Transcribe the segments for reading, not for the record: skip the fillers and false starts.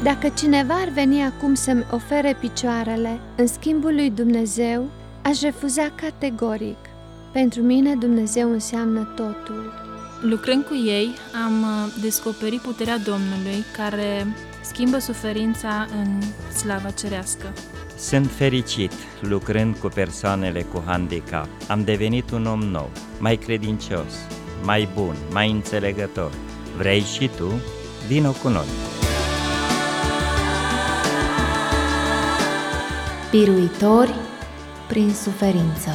Dacă cineva ar veni acum să-mi ofere picioarele în schimbul lui Dumnezeu, aș refuza categoric. Pentru mine Dumnezeu înseamnă totul. Lucrând cu ei, am descoperit puterea Domnului care schimbă suferința în slava cerească. Sunt fericit lucrând cu persoanele cu handicap. Am devenit un om nou, mai credincios, mai bun, mai înțelegător. Vrei și tu? Vino cu noi! Biruitori prin suferință.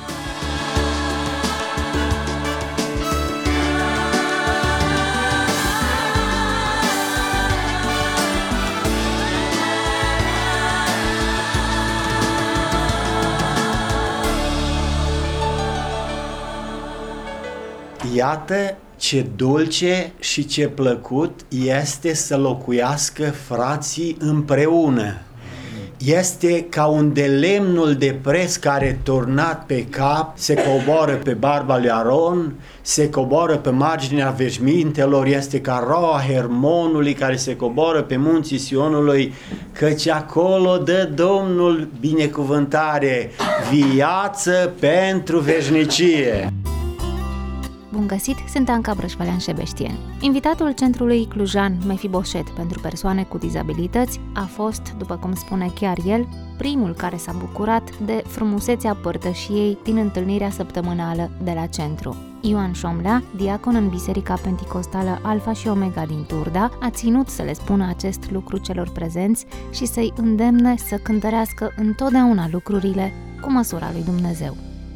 Iată ce dulce și ce plăcut este să locuiască frații împreună. Este ca un de lemnul de pres care, turnat pe cap, se coboară pe barba lui Aron, se coboară pe marginea veșmintelor, este ca roa Hermonului care se coboară pe munții Sionului, căci acolo dă Domnul binecuvântare, viață pentru veșnicie. Bun găsit, sunt Anca Brășvălean-Șebeștien. Invitatul Centrului Clujan Mefiboset pentru persoane cu dizabilități a fost, după cum spune chiar el, primul care s-a bucurat de frumusețea părtășiei din întâlnirea săptămânală de la centru. Ioan Șomlea, diacon în Biserica Penticostală Alfa și Omega din Turda, a ținut să le spună acest lucru celor prezenți și să-i îndemne să cântărească întotdeauna lucrurile cu măsura lui Dumnezeu.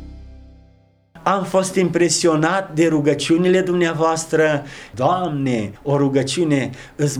Am fost impresionat de rugăciunile dumneavoastră. Doamne, o rugăciune, îți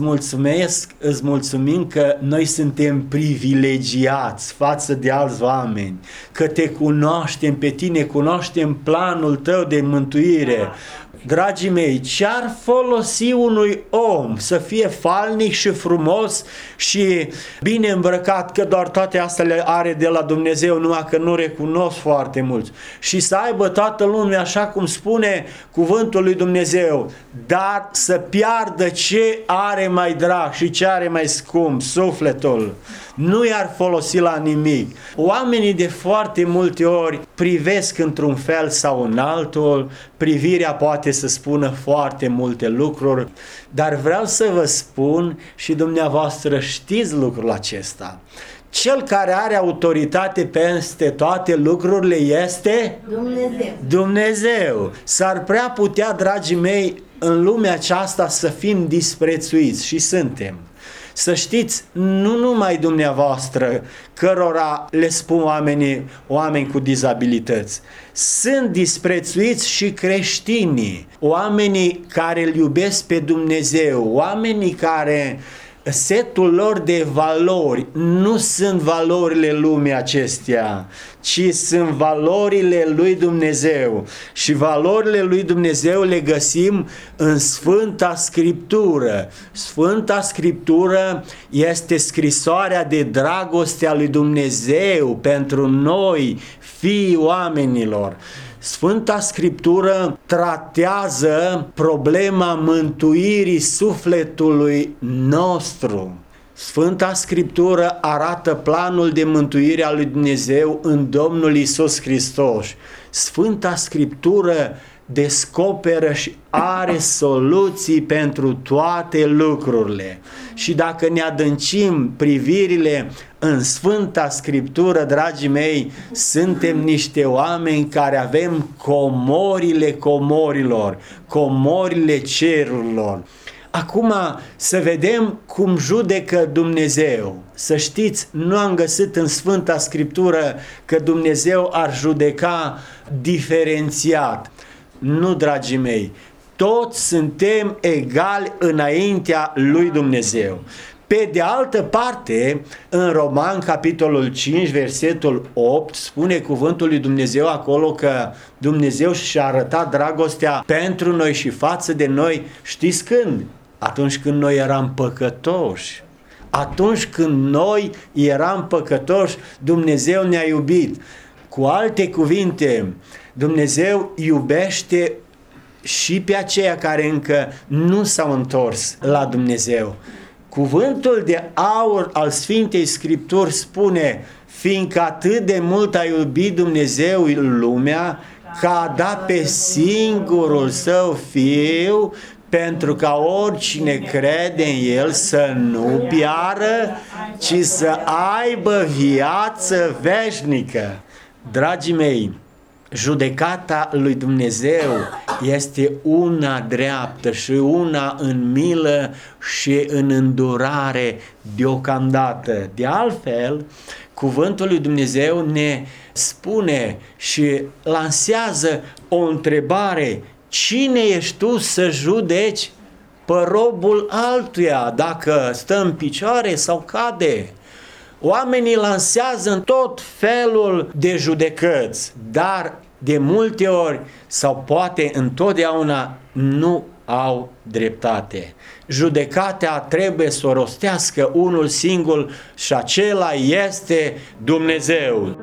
mulțumim că noi suntem privilegiați față de alți oameni, că te cunoaștem pe tine, cunoaștem planul tău de mântuire. Dragii mei, ce-ar folosi unui om să fie falnic și frumos și bine îmbrăcat, că doar toate astea le are de la Dumnezeu, numai că nu recunosc foarte mulți, și să aibă toată lumea așa cum spune cuvântul lui Dumnezeu, dar să piardă ce are mai drag și ce are mai scump, sufletul. Nu i-ar folosi la nimic. Oamenii de foarte multe ori privesc într-un fel sau în altul, privirea poate să spună foarte multe lucruri, dar vreau să vă spun și dumneavoastră știți lucrul acesta. Cel care are autoritate peste toate lucrurile este Dumnezeu. S-ar prea putea, dragii mei, în lumea aceasta să fim disprețuiți și suntem. Să știți, nu numai dumneavoastră, cărora le spun oameni cu dizabilități, sunt disprețuiți și creștinii, oamenii care îl iubesc pe Dumnezeu, oamenii care setul lor de valori nu sunt valorile lumii acestea, ci sunt valorile lui Dumnezeu. Și valorile lui Dumnezeu le găsim în Sfânta Scriptură. Sfânta Scriptură este scrisoarea de dragoste a lui Dumnezeu pentru noi, fiii oamenilor. Sfânta Scriptură tratează problema mântuirii sufletului nostru. Sfânta Scriptură arată planul de mântuire a lui Dumnezeu în Domnul Iisus Hristos. Sfânta Scriptură descoperă și are soluții pentru toate lucrurile. Și dacă ne adâncim privirile în Sfânta Scriptură, dragii mei, suntem niște oameni care avem comorile comorilor, comorile cerurilor. Acum să vedem cum judecă Dumnezeu. Să știți, nu am găsit în Sfânta Scriptură că Dumnezeu ar judeca diferențiat. Nu, dragii mei, toți suntem egali înaintea lui Dumnezeu. Pe de altă parte, în Roman, capitolul 5, versetul 8, spune cuvântul lui Dumnezeu acolo că Dumnezeu și-a arătat dragostea pentru noi și față de noi. Știți când? Atunci când noi eram păcătoși. Atunci când noi eram păcătoși, Dumnezeu ne-a iubit. Cu alte cuvinte, Dumnezeu iubește și pe aceia care încă nu s-au întors la Dumnezeu. Cuvântul de aur al Sfintei Scripturi spune: fiindcă atât de mult a iubit Dumnezeu lumea, că a dat pe singurul Său Fiu, pentru ca oricine crede în El să nu piară, ci să aibă viață veșnică. Dragii mei, judecata lui Dumnezeu este una dreaptă și una în milă și în îndurare deocamdată. De altfel, cuvântul lui Dumnezeu ne spune și lansează o întrebare: cine ești tu să judeci pe robul altuia dacă stă în picioare sau cade? Oamenii lansează în tot felul de judecăți, dar de multe ori sau poate întotdeauna nu au dreptate. Judecata trebuie să o rostească unul singur și acela este Dumnezeu.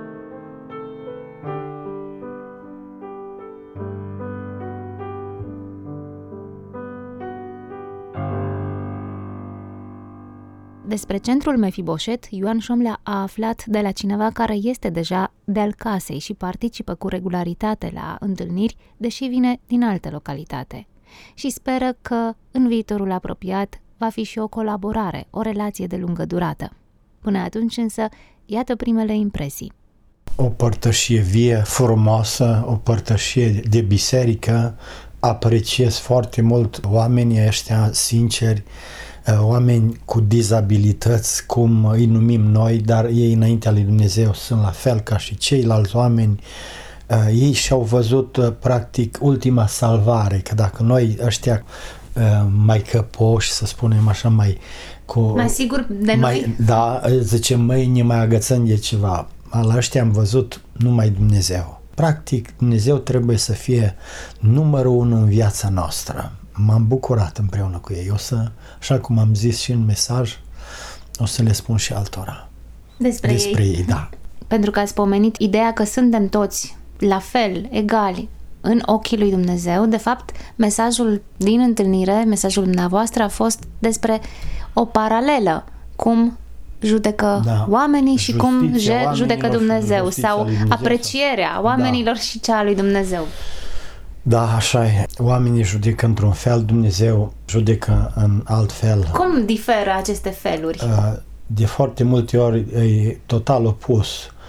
Despre centrul Mefiboset, Ioan Șomlea a aflat de la cineva care este deja de-al casei și participă cu regularitate la întâlniri, deși vine din altă localitate. Și speră că, în viitorul apropiat, va fi și o colaborare, o relație de lungă durată. Până atunci însă, iată primele impresii. O părtășie vie, frumoasă, o părtășie de biserică. Apreciez foarte mult oamenii ăștia sinceri, oameni cu dizabilități, cum îi numim noi, dar ei înaintea lui Dumnezeu sunt la fel ca și ceilalți oameni. Ei și-au văzut practic ultima salvare, că dacă noi ăștia mai căpoși, să spunem așa, mai sigur de noi, da, zicem, ne mai agățăm de ceva. La ăștia am văzut numai Dumnezeu. Practic, Dumnezeu trebuie să fie numărul 1 în viața noastră. M-am bucurat împreună cu ei. O să, așa cum am zis și în mesaj, o să le spun și altora. Despre ei, da. Pentru că ați pomenit ideea că suntem toți la fel, egali, în ochii lui Dumnezeu. De fapt, mesajul din întâlnire, mesajul dumneavoastră a fost despre o paralelă, cum judecă oamenii și cum judecă Dumnezeu, sau aprecierea oamenilor și cea a lui Dumnezeu. Da, așa e. Oamenii judecă într-un fel, Dumnezeu judecă în alt fel. Cum diferă aceste feluri? De foarte multe ori e total opus.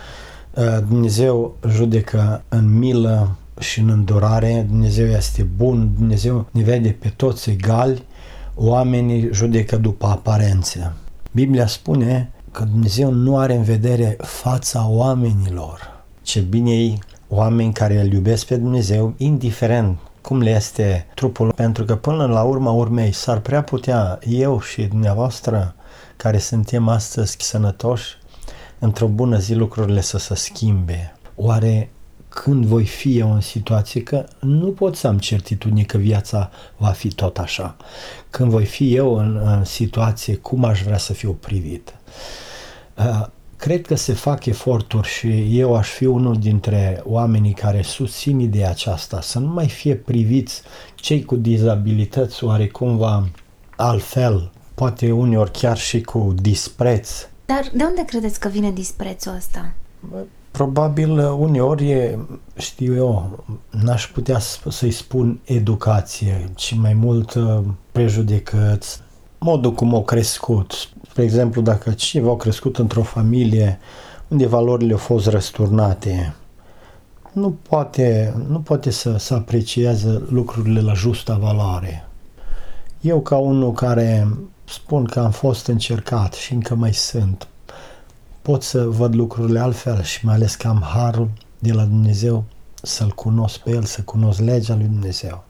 Dumnezeu judecă în milă și în îndurare, Dumnezeu este bun, Dumnezeu ne vede pe toți egali, oamenii judecă după aparențe. Biblia spune că Dumnezeu nu are în vedere fața oamenilor. Ce bine ei, oameni care îl iubesc pe Dumnezeu, indiferent cum le este trupul, pentru că până la urma urmei s-ar prea putea eu și dumneavoastră, care suntem astăzi sănătoși, într-o bună zi lucrurile să se schimbe. Oare când voi fi eu în situație, că nu pot să am certitudine că viața va fi tot așa, când voi fi eu în situație, cum aș vrea să fiu privit? Cred că se fac eforturi și eu aș fi unul dintre oamenii care susțin ideea aceasta, să nu mai fie priviți cei cu dizabilități oarecumva altfel, poate uneori chiar și cu dispreț. Dar de unde credeți că vine disprețul ăsta? Probabil uneori, știu eu, n-aș putea să-i spun educație, ci mai mult prejudecăți, modul cum au crescut. Spre exemplu, dacă cineva a crescut într-o familie unde valorile au fost răsturnate, nu poate să aprecieze lucrurile la justa valoare. Eu, ca unul care spun că am fost încercat și încă mai sunt, pot să văd lucrurile altfel și mai ales că am harul de la Dumnezeu să-L cunosc pe El, să cunosc legea lui Dumnezeu.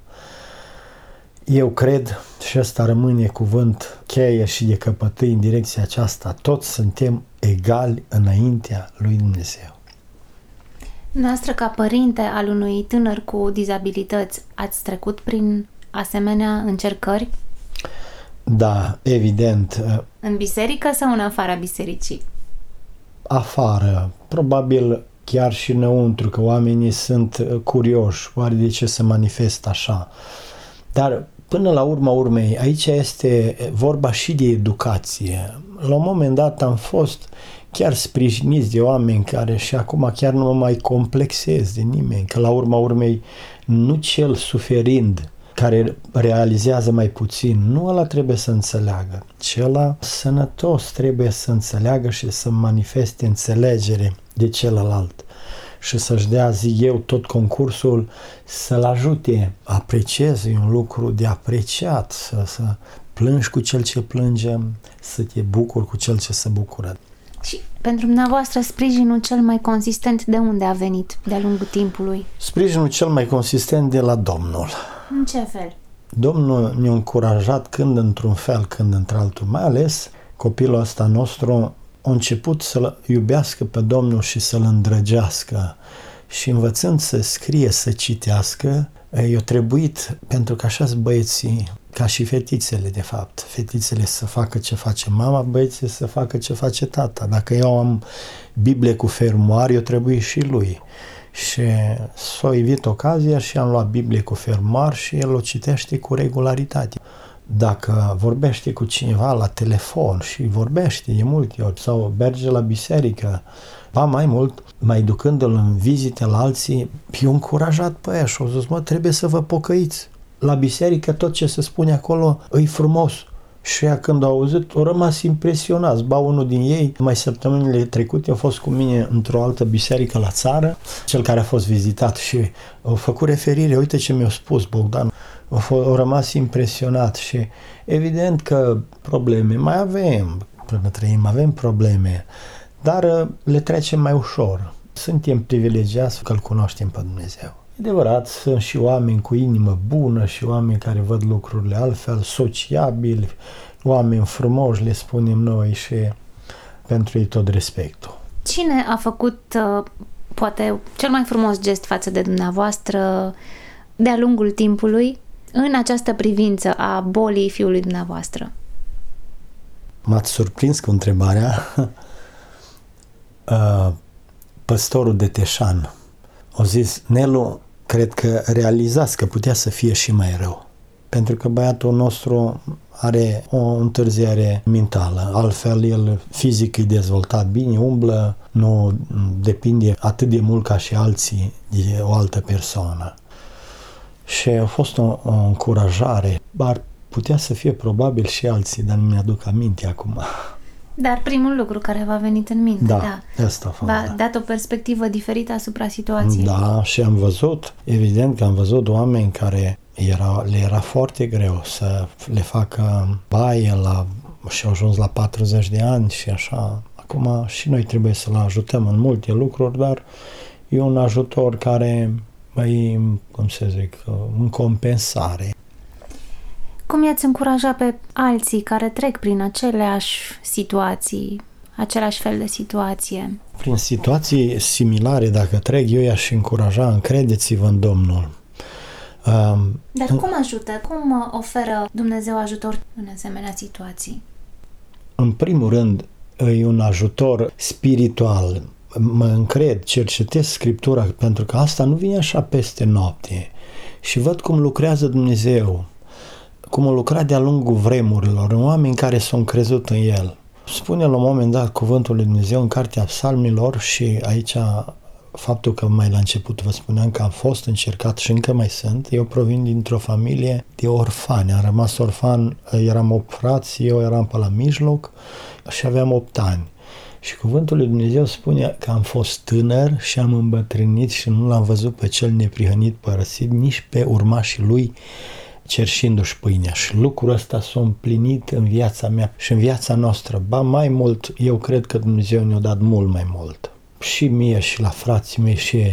Eu cred, și ăsta rămâne cuvânt cheie și de căpătâi în direcția aceasta, toți suntem egali înaintea lui Dumnezeu. Noastră, ca părinte al unui tânăr cu dizabilități, ați trecut prin asemenea încercări? Da, evident. În biserică sau în afara bisericii? Afară, probabil chiar și înăuntru, că oamenii sunt curioși, oare de ce se manifestă așa. Dar Până la urma urmei, aici este vorba și de educație. La un moment dat am fost chiar sprijiniți de oameni care și acum chiar nu mă mai complexez de nimeni, că la urma urmei nu cel suferind care realizează mai puțin, nu ăla trebuie să înțeleagă, cel sănătos trebuie să înțeleagă și să manifeste înțelegere de celălalt și să-și dea, zic eu, tot concursul să-l ajute. Apreciezi, e un lucru de apreciat, să plângi cu cel ce plânge, să te bucuri cu cel ce se bucură. Și pentru dumneavoastră, sprijinul cel mai consistent de unde a venit de-a lungul timpului? Sprijinul cel mai consistent de la Domnul. În ce fel? Domnul ne-a încurajat când într-un fel, când într-altul, mai ales copilul ăsta nostru a început să-L iubească pe Domnul și să-L îndrăgească și învățând să scrie, să citească, i-a trebuit, pentru că așa-s băieții, ca și fetițele de fapt, fetițele să facă ce face mama, băieții să facă ce face tata. Dacă eu am Biblie cu fermoar, eu trebuie și lui. Și s-a evit ocazia și am luat Biblie cu fermoar și el o citește cu regularitate. Dacă vorbește cu cineva la telefon și vorbește de multe ori sau merge la biserică, ba mai mult, mai ducându-l în vizite la alții, i-a încurajat pe aia și a zis, trebuie să vă pocăiți. La biserică tot ce se spune acolo e frumos. Și ea când a auzit, a rămas impresionați. Ba unul din ei, mai săptămânile trecute, a fost cu mine într-o altă biserică la țară, cel care a fost vizitat și a făcut referire, uite ce mi-a spus Bogdan, a rămas impresionat și evident că probleme mai avem, până trăim, avem probleme, dar le trecem mai ușor. Suntem privilegiați că îl cunoaștem pe Dumnezeu. E adevărat, sunt și oameni cu inimă bună și oameni care văd lucrurile altfel, sociabili, oameni frumoși, le spunem noi și pentru ei tot respectul. Cine a făcut, poate, cel mai frumos gest față de dumneavoastră de-a lungul timpului în această privință a bolii fiului dumneavoastră? M-ați surprins cu întrebarea. Păstorul de Teșan a zis, Nelu, cred că realizați că putea să fie și mai rău. Pentru că băiatul nostru are o întârziere mentală. Altfel, el fizic e dezvoltat bine, umblă, nu depinde atât de mult ca și alții de o altă persoană. Și a fost o încurajare. Ar putea să fie probabil și alții, dar nu mi-aduc aminte acum. Dar primul lucru care v-a venit în minte, da. Asta a fost, v-a dat o perspectivă diferită asupra situației. Da, și am văzut, evident că am văzut oameni care le era foarte greu să le facă baie și au ajuns la 40 de ani și așa. Acum și noi trebuie să-l ajutăm în multe lucruri, dar e un ajutor care mai, cum să zic, în compensare. Cum i-ați încuraja pe alții care trec prin aceleași situații, același fel de situație? Prin situații similare, dacă trec, eu i-aș încuraja, încredeți-vă în Domnul. Dar cum ajută? Cum oferă Dumnezeu ajutor în asemenea situații? În primul rând, e un ajutor spiritual. Mă încred, cercetez Scriptura, pentru că asta nu vine așa peste noapte. Și văd cum lucrează Dumnezeu, cum a lucrat de-a lungul vremurilor, în oameni care s-au încrezut în El. Spune la un moment dat cuvântul lui Dumnezeu în Cartea Psalmilor și aici faptul că mai la început vă spuneam că am fost încercat și încă mai sunt. Eu provin dintr-o familie de orfani. Am rămas orfan, eram 8 frați, eu eram pe la mijloc și aveam 8 ani. Și cuvântul lui Dumnezeu spune că am fost tânăr și am îmbătrânit și nu l-am văzut pe cel neprihănit părăsit, nici pe urmașii lui cerșindu-și pâinea. Și lucrul ăsta s-a împlinit în viața mea și în viața noastră. Ba mai mult, eu cred că Dumnezeu ne-a dat mult mai mult. Și mie și la frații mei și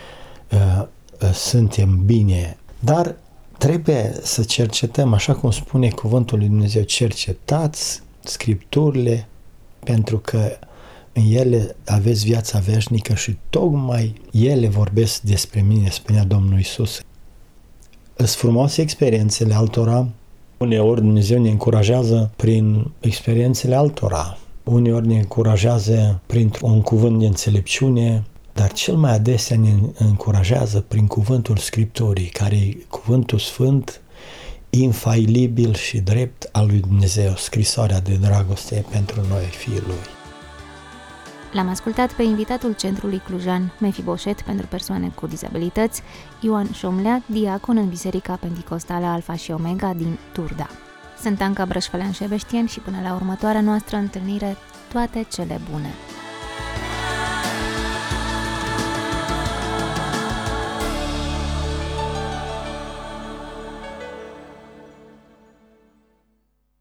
suntem bine. Dar trebuie să cercetăm, așa cum spune cuvântul lui Dumnezeu, cercetați Scripturile pentru că în ele aveți viața veșnică și tocmai ele vorbesc despre mine, spunea Domnul Iisus. Sunt frumoase experiențele altora. Uneori Dumnezeu ne încurajează prin experiențele altora. Uneori ne încurajează printr-un cuvânt de înțelepciune, dar cel mai adesea ne încurajează prin cuvântul Scripturii, care e cuvântul sfânt, infailibil și drept al lui Dumnezeu, scrisoarea de dragoste pentru noi, fiii lui. L-am ascultat pe invitatul Centrului Clujan Mefiboset pentru persoane cu dizabilități, Ioan Șomlea, diacon în Biserica Penticostală Alfa și Omega din Turda. Sunt Anca Brășfălean-Șebeștian și până la următoarea noastră întâlnire, toate cele bune!